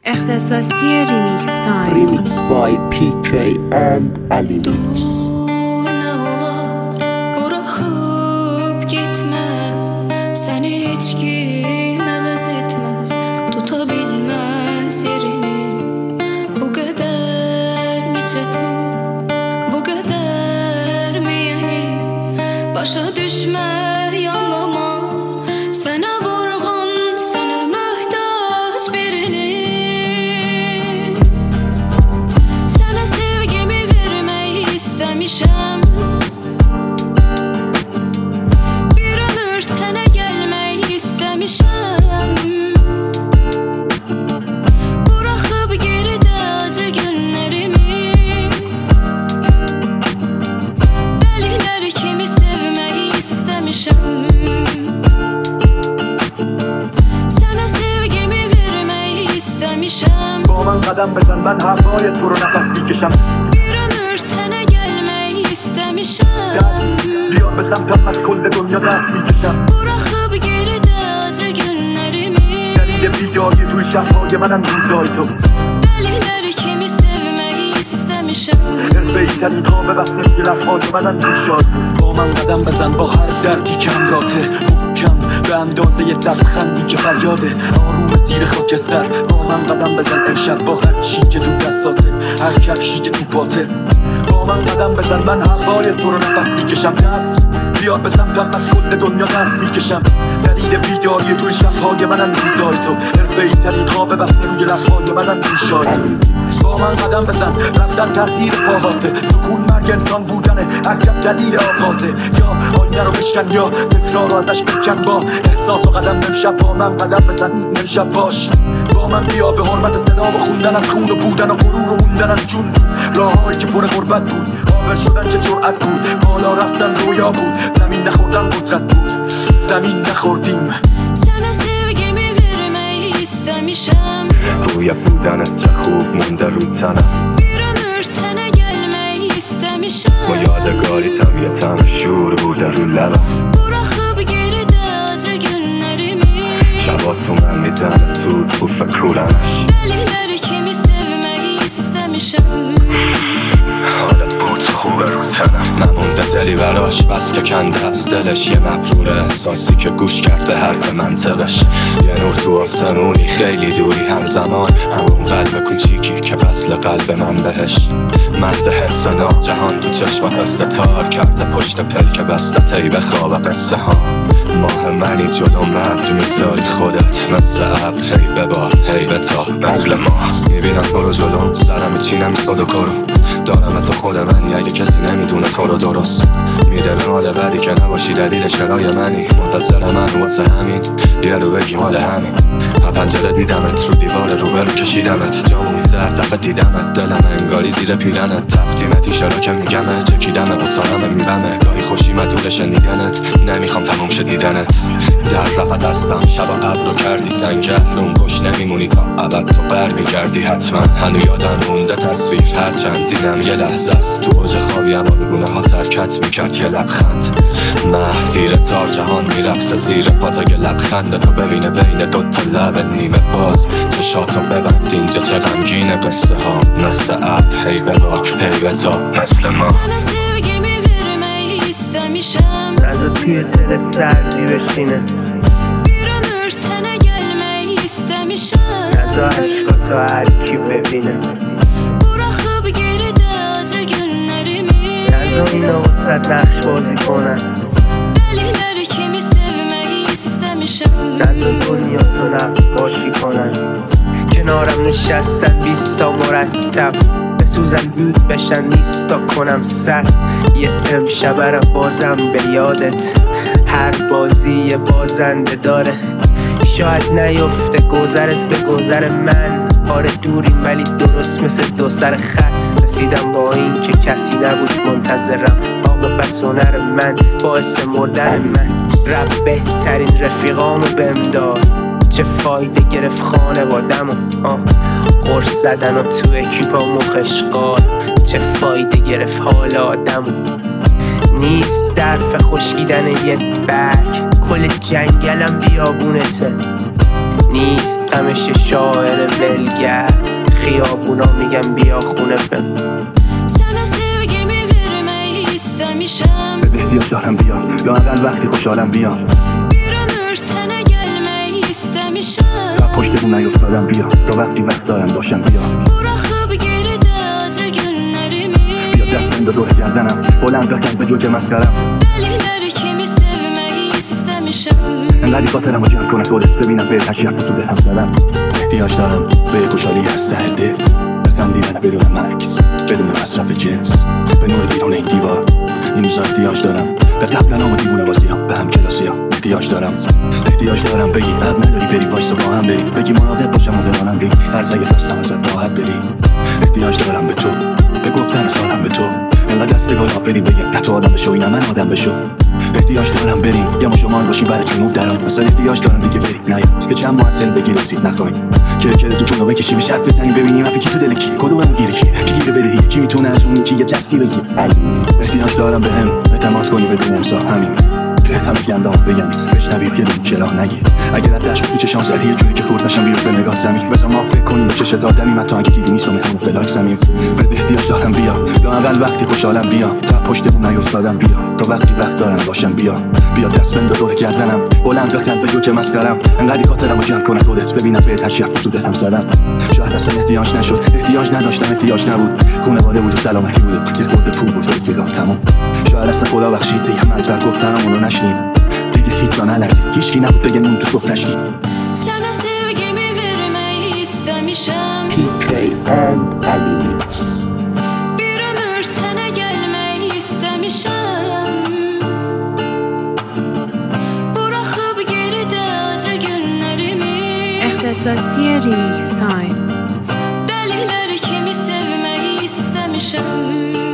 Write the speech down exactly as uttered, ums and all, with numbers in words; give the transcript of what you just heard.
اختصاصی ریمیکس تایم. ریمیکس بای پی کی اند علی میکس. Başa düşme yanlamak, sana vurgun, sana muhtaç birini. Sana sevgimi vermeyi istemişim. Bir ömür sana gelmeyi istemişim. Bırakıp geride acı günlerimi. Deliler kimi istemişim. Sana sevgimi vermeyi istemişim. Boğman kadem besen ben havaya turu nefes dikişem. Bir ömür sana gelmeyi istemişim. Diyor besem tanmaz kulde dünyada dikişem. Bırakıp geride acı günlerimi. Deliyle videoyu duyşem o yemenen videoydu. Deliler kimi sevmeyi istemişim. Hırfeyten tövbe bastık gilaf o yemenen dişoydu. من قدم بزن با هر دردی که همراته محکم به اندازه یه لبخندی که فریاده آروم زیر خاکستر با من قدم بزن امشب با هر چی که تو دستاته هر کفشی که تو پاته با من قدم بزن من هوای تو رو نفس میکشم دست بیار به سمتم از کل دنیا دست میکشم دلیل بیداری توی شبهای منم میزای تو حرفه‌ای ترین خواب بسته روی لبهای منم میشای تو با من قدم بزن رفتن تردیر پاهاته سکون مرگ انسان بودنه عجب دلیل آغازه یا آینه رو بشکن یا تکرار رو ازش بکن با احساس و قدم امشب با من قدم بزن امشب باش با من بیا به حرمت صدا و خوندن از خون و بودن و غرور و موندن از جون راههایی که پر غربت بود عابر شدن چه جرأت بود بالا رفتن رویا بود زمین نخوردن قدرت بود زمین نخوردیم sana sevgimi vermeyi istemişim. روی بودنت چه خوب مونده رو تنم. Bir ömür sana gelmeyi istemişim. با یادگاریتم یه تن شور بوده رو لبم. Bırakıp geride acı günlerimi. شبا تو من میزنه سود بود فکرونش. Deliler kimi sevmeyi istemişim. حالت بود خوبه رو تنم. نمونده دلی براش بس که کنده از دلش یه مبروره احساسی که گوش کرده حرف منطقش یه نور تو آسمونی خیلی دوری همزمان همون قلب کوچیکی که وصل قلب من بهش مهد حس جهان تو چشمات استتار کرده پشت پلک بسته تی به خواب قصه ها ماه منی جلو مبر میذاری خودت مثل ابر هی ببار هی بتا مثل ماه میبینم تو رو جلوم سرم چینم صد و کرو دارم تو خود منی اگه کسی نمیدونه تو رو درست میده به مال بعدی که نباشی دلیل چرای منی منتظر من واسه همین یه رو بگی مال همین تا پنجره دیدمت رو دیوار روبرو کشیدمت جامون در دفعه دیدمت دلم انگاری زیر پیرنت تقدیمتی چرا که میگمه چکیدمه اصالم میبمه گاهی خوشی مدول شنیدنت نمیخوام تموم شه دیدنت در رفت دستم شب ابر رو کردی سنگرون کش نمیمونی تا ابد تو بر میگردی حتما هنو یادم مونده تصویر هرچند دیدم یه لحظه است تو اوج خوابی اما بگونه ها ترکت میکرد یه لبخند محو تیر تار جهان میرقصه زیر پا تا یه لبخند تو ببینه بین دوتا لب نیمه باز چشاتو ببند اینجا چه غمگینه قصه ها مثل ابر هی ببار هی بتا مثل ما Sana sevgimi vermeyi istemişim. از توی دل سردی بشینه Bir ömür sana gelmeyi istemişim. از عشقاتو هر کی ببینه Bırakıp geride acı günlerimi. از اینا وسط نقش بازی کنن Deliler kimi sevmeyi istemişim. از دنیا تو نقاشی کنن کنارم نشستن بیستا مرتب بسوزن دود بشن نیستا کنم سر یه امشبه رو بازم به یادت هر بازی یه بازنده داره شاید نیفته گذرت به گذر من آره دوریم ولی درست مثل دو سر خط رسیدم با این که کسی نبود منتظرم عاقبت سنر من باعث مردن من رب بهترین رفیقامو بهم داد چه فایده گرفت خانوادمو آه قرص زدن و تو اکیپا مخشقار چه فایده گرفت حال آدمو نیست درف خشکیدن یه برگ کل جنگلم بیابونته نیست غمش شاعر ولگرد خیابونا میگن بیا خونه بم Sana sevgimi vermeyi istemişim به احتیاج دارم بیا یا اقل وقتی خوشحالم بیا Bir ömür sana gelmeyi istemişim تا پشت بون نیفتادم بیا تا وقتی وقت دارم باشم بیا Bırakıp geride acı günlerimi بیا دست بنده دور گردنم بلند بکن به جوج مسخرم Deliler kimi sevmeyi istemişim انقدی خاطرم رو جمع کنه خودت ببینم به تشییع تو دلم زدم احتیاج دارم به خوشحالی از ته دل به خندیدن بدون مکس بدون مصرف جنس به نور بیرون این دیوار این روزا احتیاج دارم به قبلنام و دیوونه بازیام به هم کلاسیام احتیاج دارم احتیاج دارم بگی حق نداری بری وایسا با هم بری بگی مراقب باشم و بمانم بگی هرزه خواستم ازت راحت بری احتیاج دارم به تو به گفتن سالم به تو انقدر دست گلاب بریم بگم نه تو آدم بشو اینم من آدم بشو احتیاج دارم بریم یا ما شمال باشیم برای جنوب دران مثلا احتیاج دارم دیگه بریم نه یه چند ماه سن بگی رسید نخوای که که تو کنو بکشی به شرف بزنیم ببینیم افی کی تو دل کی کدومم گیره کی کی گیره بدهی کی میتونه از اون یکی یه دستی بگی احتیاج دارم بهم اعتماد کنی بدون امضا همین بهتم گندام بگم بشنوی که دون چرا نگی اگر از دشت تو چشام زدی یه جوری که خورد نشم بیفته نگاه زمین بذار ما فکر کنیم به چشت آدمی من تا اگه دیدی نیست و همون فلاک زمین به احتیاج دارم بیا یا اقل وقتی خوشحالم بیا تا پشت بون نیفتادم بیا تا وقتی وقت دارم باشم بیا بیا دست بنده دور گردنم بلند بخند به جوک مسخرم انقدی خاطرم رو جمع کنه خودت ببینم به تشییع تو دلم زدم شاید اصلا احتیاج نشد احتیاج نداشتم احتیاج نبود خونواده بود و سلامتی بود یه خورده پول بود و رفیقام تموم شاید اصلا خدا بخشید دیگه مجبر گفتنمونو نشنید دیگه هیچ جا نلرزید هیچکی نبود بگه نون تو سفره‌شی Sana sevgimi vermeyi istemişim پی کی and علی میکس Bir ömür sana gelmeyi istemişim Bırakıp geride acı günlerimi اختصاصی ریمیکس تایم Deliler kimi sevmeyi istemişim